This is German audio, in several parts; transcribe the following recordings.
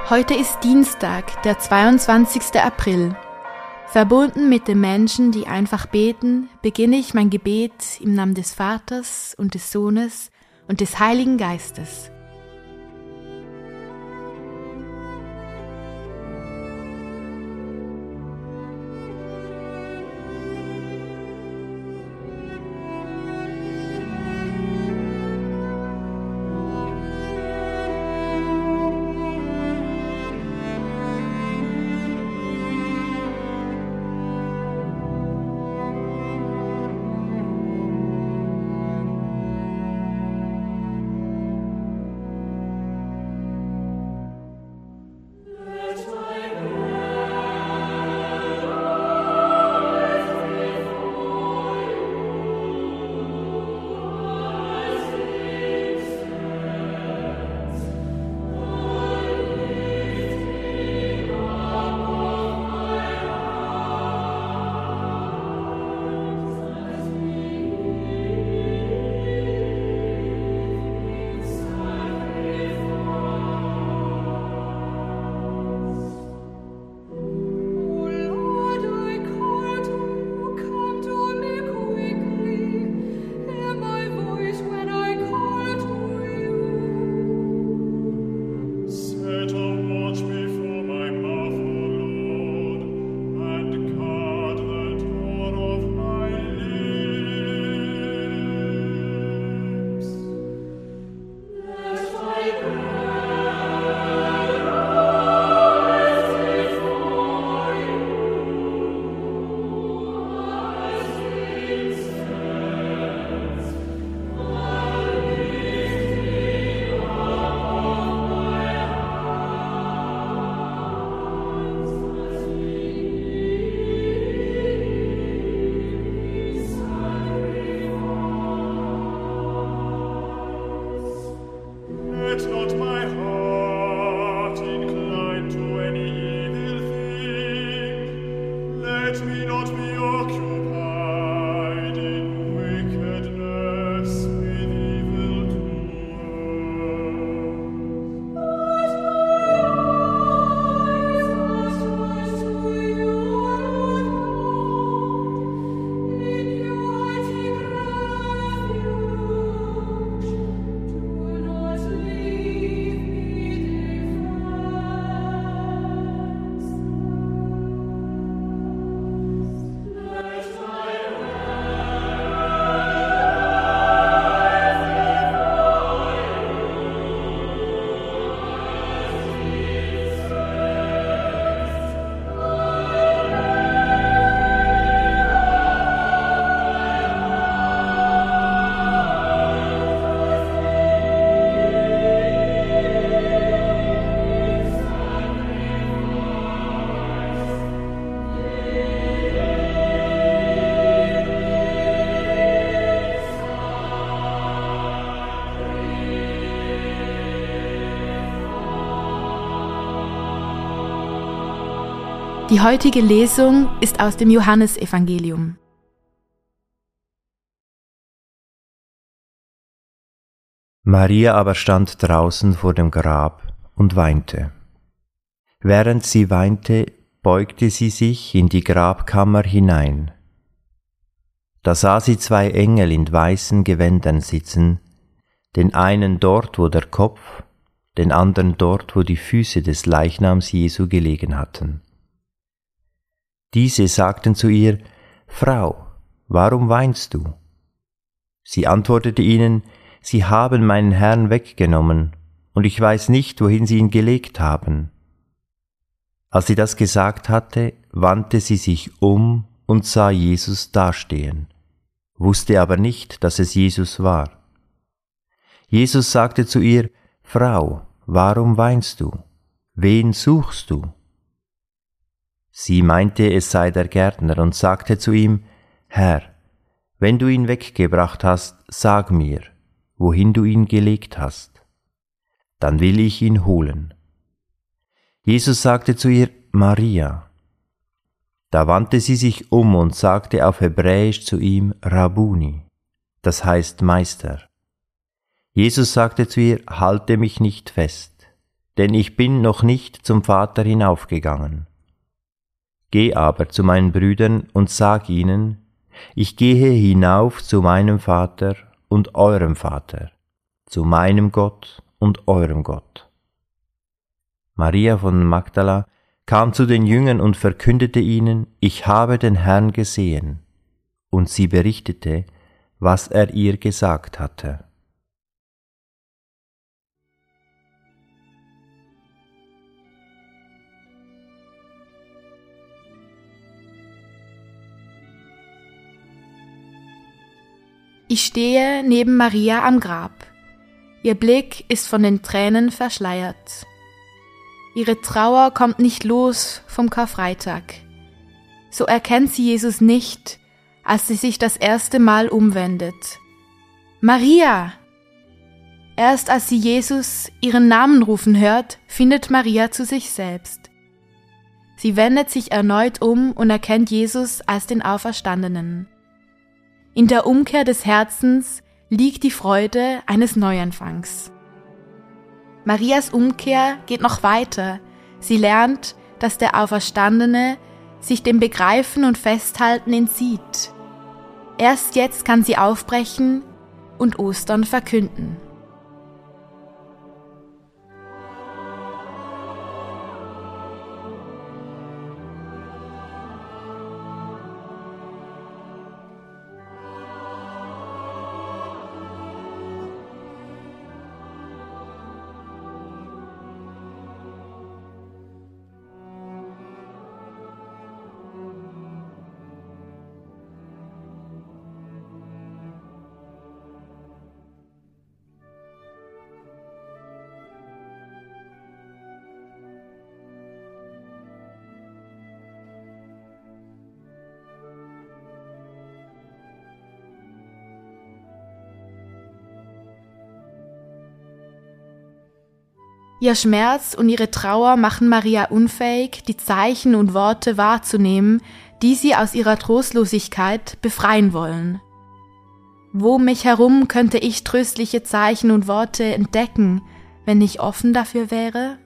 Heute ist Dienstag, der 22. April. Verbunden mit den Menschen, die einfach beten, beginne ich mein Gebet im Namen des Vaters und des Sohnes und des Heiligen Geistes. Die heutige Lesung ist aus dem Johannesevangelium. Maria aber stand draußen vor dem Grab und weinte. Während sie weinte, beugte sie sich in die Grabkammer hinein. Da sah sie zwei Engel in weißen Gewändern sitzen, den einen dort, wo der Kopf, den anderen dort, wo die Füße des Leichnams Jesu gelegen hatten. Diese sagten zu ihr: Frau, warum weinst du? Sie antwortete ihnen: Sie haben meinen Herrn weggenommen, und ich weiß nicht, wohin sie ihn gelegt haben. Als sie das gesagt hatte, wandte sie sich um und sah Jesus dastehen, wusste aber nicht, dass es Jesus war. Jesus sagte zu ihr: Frau, warum weinst du? Wen suchst du? Sie meinte, es sei der Gärtner, und sagte zu ihm: Herr, wenn du ihn weggebracht hast, sag mir, wohin du ihn gelegt hast. Dann will ich ihn holen. Jesus sagte zu ihr: Maria. Da wandte sie sich um und sagte auf Hebräisch zu ihm: Rabbuni, das heißt Meister. Jesus sagte zu ihr: Halte mich nicht fest, denn ich bin noch nicht zum Vater hinaufgegangen. Geh aber zu meinen Brüdern und sag ihnen, ich gehe hinauf zu meinem Vater und eurem Vater, zu meinem Gott und eurem Gott. Maria von Magdala kam zu den Jüngern und verkündete ihnen, ich habe den Herrn gesehen, und sie berichtete, was er ihr gesagt hatte. Ich stehe neben Maria am Grab. Ihr Blick ist von den Tränen verschleiert. Ihre Trauer kommt nicht los vom Karfreitag. So erkennt sie Jesus nicht, als sie sich das erste Mal umwendet. Maria! Erst als sie Jesus ihren Namen rufen hört, findet Maria zu sich selbst. Sie wendet sich erneut um und erkennt Jesus als den Auferstandenen. In der Umkehr des Herzens liegt die Freude eines Neuanfangs. Marias Umkehr geht noch weiter. Sie lernt, dass der Auferstandene sich dem Begreifen und Festhalten entzieht. Erst jetzt kann sie aufbrechen und Ostern verkünden. Ihr Schmerz und ihre Trauer machen Maria unfähig, die Zeichen und Worte wahrzunehmen, die sie aus ihrer Trostlosigkeit befreien wollen. Wo um mich herum könnte ich tröstliche Zeichen und Worte entdecken, wenn ich offen dafür wäre?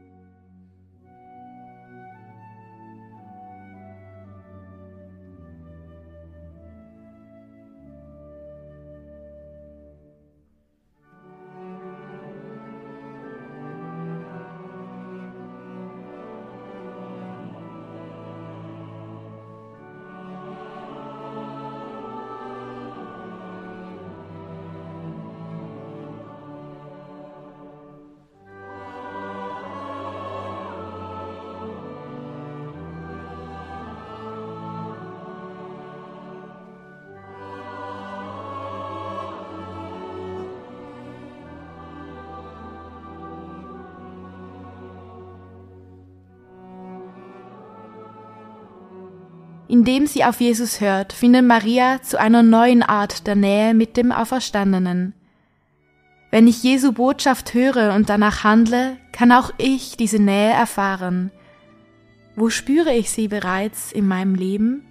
Indem sie auf Jesus hört, findet Maria zu einer neuen Art der Nähe mit dem Auferstandenen. Wenn ich Jesu Botschaft höre und danach handle, kann auch ich diese Nähe erfahren. Wo spüre ich sie bereits in meinem Leben?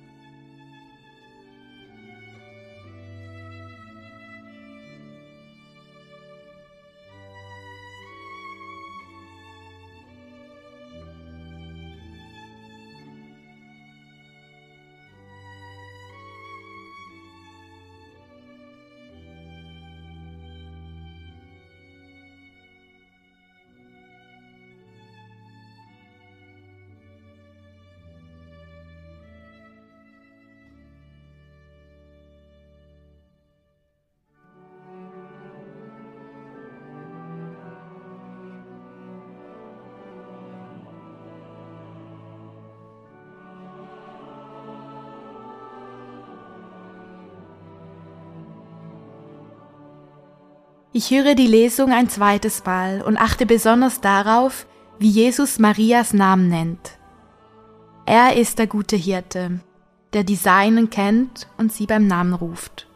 Ich höre die Lesung ein zweites Mal und achte besonders darauf, wie Jesus Marias Namen nennt. Er ist der gute Hirte, der die Seinen kennt und sie beim Namen ruft.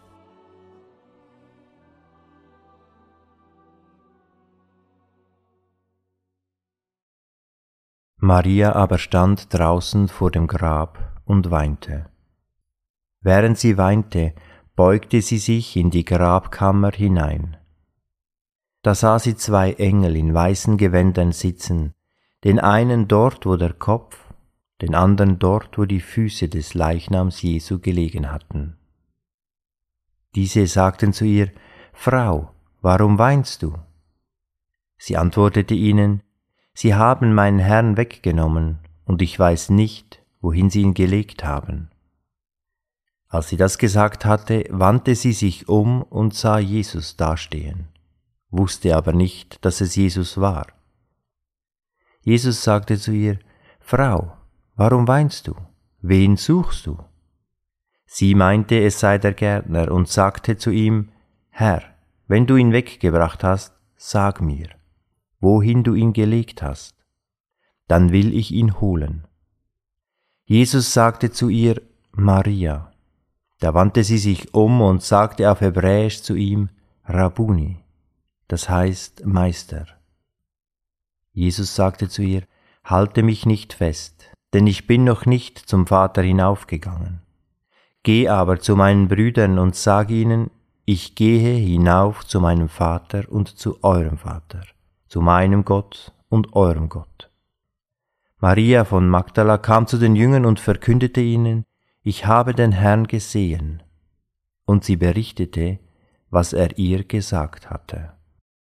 Maria aber stand draußen vor dem Grab und weinte. Während sie weinte, beugte sie sich in die Grabkammer hinein. Da sah sie 2 Engel in weißen Gewändern sitzen, den einen dort, wo der Kopf, den anderen dort, wo die Füße des Leichnams Jesu gelegen hatten. Diese sagten zu ihr: Frau, warum weinst du? Sie antwortete ihnen: Sie haben meinen Herrn weggenommen, und ich weiß nicht, wohin sie ihn gelegt haben. Als sie das gesagt hatte, wandte sie sich um und sah Jesus dastehen, wusste aber nicht, dass es Jesus war. Jesus sagte zu ihr: Frau, warum weinst du? Wen suchst du? Sie meinte, es sei der Gärtner, und sagte zu ihm: Herr, wenn du ihn weggebracht hast, sag mir, wohin du ihn gelegt hast, dann will ich ihn holen. Jesus sagte zu ihr: Maria. Da wandte sie sich um und sagte auf Hebräisch zu ihm: Rabbuni, das heißt Meister. Jesus sagte zu ihr: Halte mich nicht fest, denn ich bin noch nicht zum Vater hinaufgegangen. Geh aber zu meinen Brüdern und sag ihnen, ich gehe hinauf zu meinem Vater und zu eurem Vater, zu meinem Gott und eurem Gott. Maria von Magdala kam zu den Jüngern und verkündete ihnen: Ich habe den Herrn gesehen. Und sie berichtete, was er ihr gesagt hatte.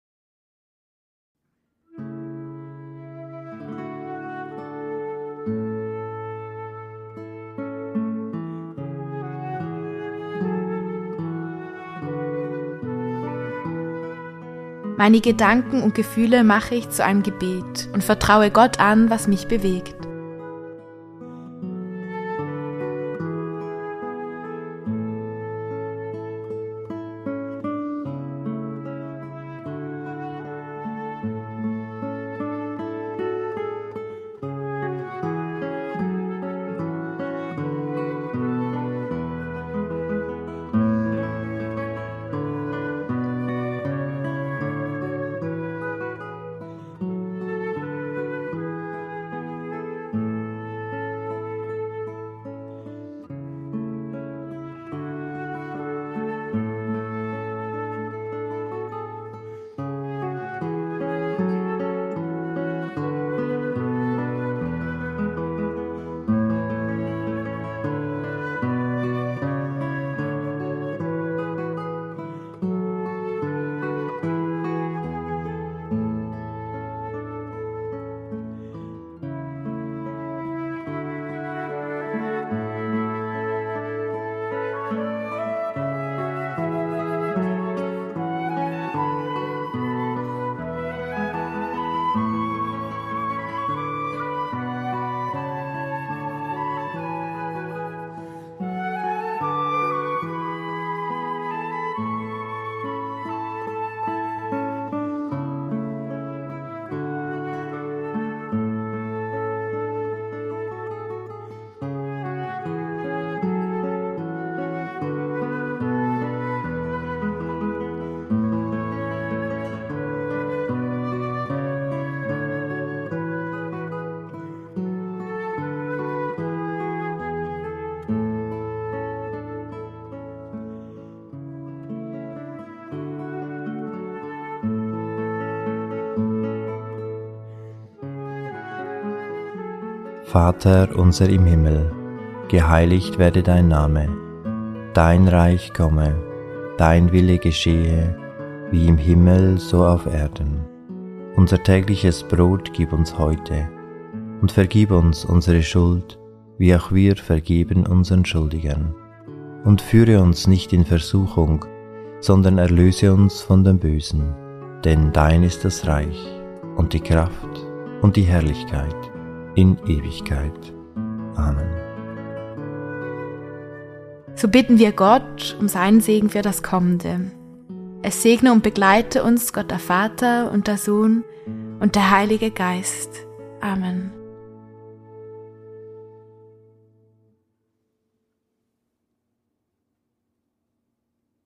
Meine Gedanken und Gefühle mache ich zu einem Gebet und vertraue Gott an, was mich bewegt. Vater unser im Himmel, geheiligt werde dein Name, dein Reich komme, dein Wille geschehe, wie im Himmel so auf Erden. Unser tägliches Brot gib uns heute und vergib uns unsere Schuld, wie auch wir vergeben unseren Schuldigern. Und führe uns nicht in Versuchung, sondern erlöse uns von dem Bösen, denn dein ist das Reich und die Kraft und die Herrlichkeit in Ewigkeit. Amen. So bitten wir Gott um seinen Segen für das Kommende. Es segne und begleite uns Gott der Vater und der Sohn und der Heilige Geist. Amen.